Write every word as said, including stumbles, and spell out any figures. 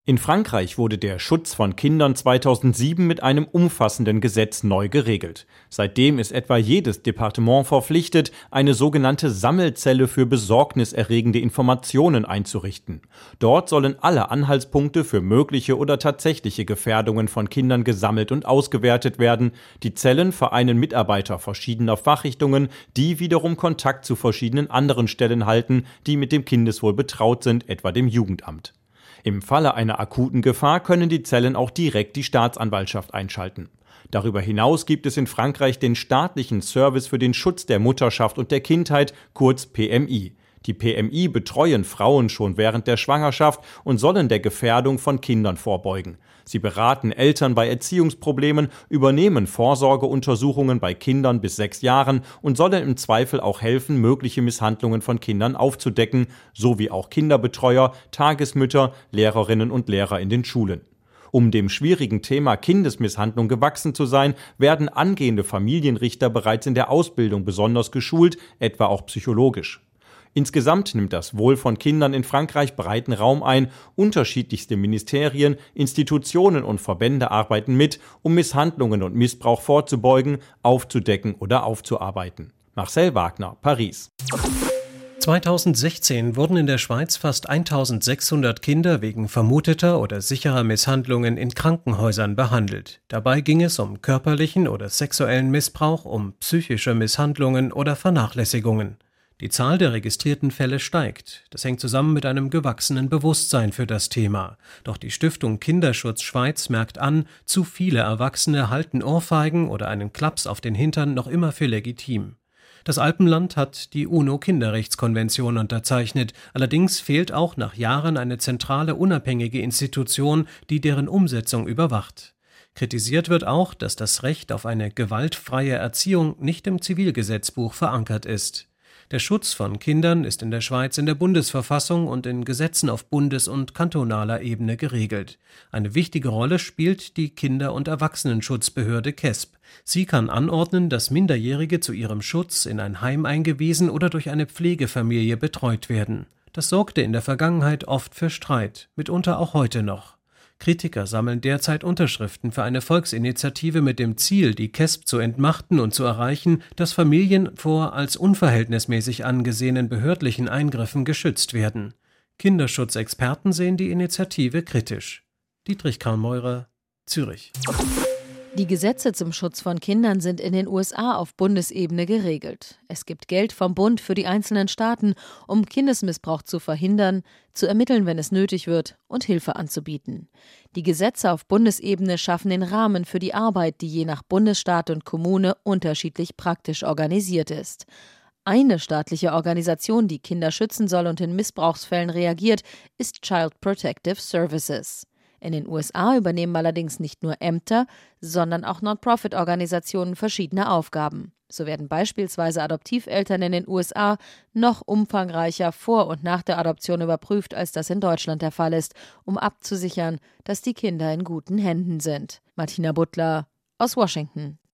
In Frankreich wurde der Schutz von Kindern zweitausendsieben mit einem umfassenden Gesetz neu geregelt. Seitdem ist etwa jedes Departement verpflichtet, eine sogenannte Sammelzelle für besorgniserregende Informationen einzurichten. Dort sollen alle Anhaltspunkte für mögliche oder tatsächliche Gefährdungen von Kindern gesammelt und ausgewertet werden. Die Zellen vereinen Mitarbeiter verschiedener Fachrichtungen, die wiederum Kontakt zu verschiedenen anderen Stellen halten, die mit dem Kindeswohl betraut sind, etwa dem Jugendamt. Im Falle einer akuten Gefahr können die Zellen auch direkt die Staatsanwaltschaft einschalten. Darüber hinaus gibt es in Frankreich den staatlichen Service für den Schutz der Mutterschaft und der Kindheit, kurz P M I. Die P M I betreuen Frauen schon während der Schwangerschaft und sollen der Gefährdung von Kindern vorbeugen. Sie beraten Eltern bei Erziehungsproblemen, übernehmen Vorsorgeuntersuchungen bei Kindern bis sechs Jahren und sollen im Zweifel auch helfen, mögliche Misshandlungen von Kindern aufzudecken, sowie auch Kinderbetreuer, Tagesmütter, Lehrerinnen und Lehrer in den Schulen. Um dem schwierigen Thema Kindesmisshandlung gewachsen zu sein, werden angehende Familienrichter bereits in der Ausbildung besonders geschult, etwa auch psychologisch. Insgesamt nimmt das Wohl von Kindern in Frankreich breiten Raum ein. Unterschiedlichste Ministerien, Institutionen und Verbände arbeiten mit, um Misshandlungen und Missbrauch vorzubeugen, aufzudecken oder aufzuarbeiten. Marcel Wagner, Paris. zweitausendsechzehn wurden in der Schweiz fast eintausendsechshundert Kinder wegen vermuteter oder sicherer Misshandlungen in Krankenhäusern behandelt. Dabei ging es um körperlichen oder sexuellen Missbrauch, um psychische Misshandlungen oder Vernachlässigungen. Die Zahl der registrierten Fälle steigt. Das hängt zusammen mit einem gewachsenen Bewusstsein für das Thema. Doch die Stiftung Kinderschutz Schweiz merkt an, zu viele Erwachsene halten Ohrfeigen oder einen Klaps auf den Hintern noch immer für legitim. Das Alpenland hat die UNO-Kinderrechtskonvention unterzeichnet. Allerdings fehlt auch nach Jahren eine zentrale, unabhängige Institution, die deren Umsetzung überwacht. Kritisiert wird auch, dass das Recht auf eine gewaltfreie Erziehung nicht im Zivilgesetzbuch verankert ist. Der Schutz von Kindern ist in der Schweiz in der Bundesverfassung und in Gesetzen auf Bundes- und kantonaler Ebene geregelt. Eine wichtige Rolle spielt die Kinder- und Erwachsenenschutzbehörde K E S B. Sie kann anordnen, dass Minderjährige zu ihrem Schutz in ein Heim eingewiesen oder durch eine Pflegefamilie betreut werden. Das sorgte in der Vergangenheit oft für Streit, mitunter auch heute noch. Kritiker sammeln derzeit Unterschriften für eine Volksinitiative mit dem Ziel, die K E S B zu entmachten und zu erreichen, dass Familien vor als unverhältnismäßig angesehenen behördlichen Eingriffen geschützt werden. Kinderschutzexperten sehen die Initiative kritisch. Dietrich Karl-Meurer, Zürich. Die Gesetze zum Schutz von Kindern sind in den U S A auf Bundesebene geregelt. Es gibt Geld vom Bund für die einzelnen Staaten, um Kindesmissbrauch zu verhindern, zu ermitteln, wenn es nötig wird, und Hilfe anzubieten. Die Gesetze auf Bundesebene schaffen den Rahmen für die Arbeit, die je nach Bundesstaat und Kommune unterschiedlich praktisch organisiert ist. Eine staatliche Organisation, die Kinder schützen soll und in Missbrauchsfällen reagiert, ist Child Protective Services. In den U S A übernehmen allerdings nicht nur Ämter, sondern auch Non-Profit-Organisationen verschiedene Aufgaben. So werden beispielsweise Adoptiveltern in den U S A noch umfangreicher vor und nach der Adoption überprüft, als das in Deutschland der Fall ist, um abzusichern, dass die Kinder in guten Händen sind. Martina Butler aus Washington.